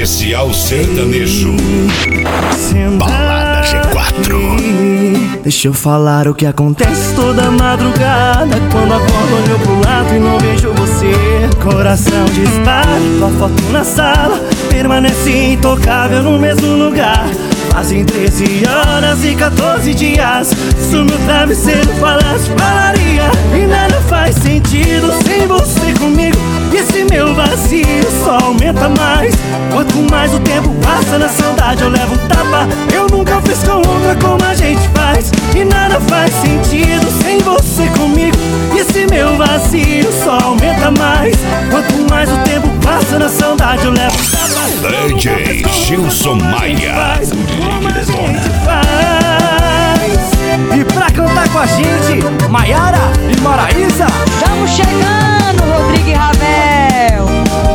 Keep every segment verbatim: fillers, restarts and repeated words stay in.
Especial sertanejo. Balada G quatro. Deixa eu falar o que acontece toda madrugada. Quando acordo olho pro lado e não vejo você. Coração dispara, tua foto na sala permanece intocável no mesmo lugar. Fazem treze horas e quatorze dias. Se o meu travesseiro falasse, falaria. E nada faz sentido sem você comigo. E esse meu vazio só aumenta mais. Quanto mais o tempo passa na saudade eu levo um tapa. Eu nunca fiz com outra como a gente faz. E nada faz sentido sem você comigo. E esse meu vazio só aumenta mais. Quanto mais o tempo passa na saudade eu levo um tapa. D J Gilson Maia. Como a gente faz. E pra cantar com a gente, Maiara e Maraísa. Estamos chegando, Rodrigo e Ravel.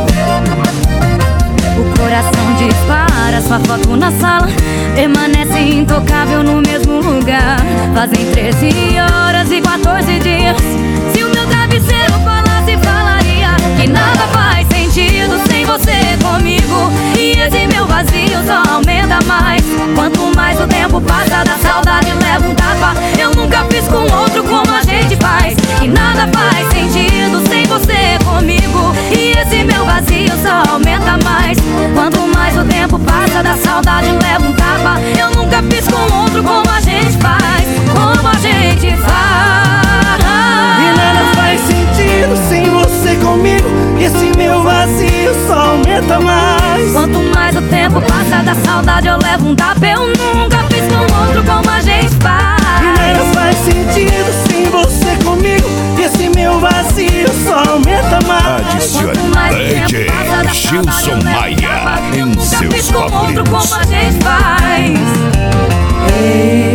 O coração dispara, sua foto na sala permanece intocável no mesmo lugar. Fazem treze horas e quatorze dias. Se o meu travesseiro falasse, falaria que nada faz sentido sem você comigo. E esse meu vazio só aumenta mais. Quanto mais o tempo passa da saudade leva um tapa. Eu nunca fiz com outro como a gente faz. E nada faz sentido sem você comigo. E esse meu vazio só aumenta mais. Quanto mais o tempo passa da saudade leva um tapa. Eu nunca fiz com outro como a gente faz. Como a gente faz. E nada faz sentido sem você comigo. E esse meu vazio só aumenta mais. Quanto mais o tempo passa da saudade eu levo um tapa. Eu nunca fiz com outro como a gente faz. E nada faz sentido sem você comigo. E esse meu vazio só aumenta mais. Adicione D J Gilson Maia em seus com outro favoritos. como a gente faz. Ei.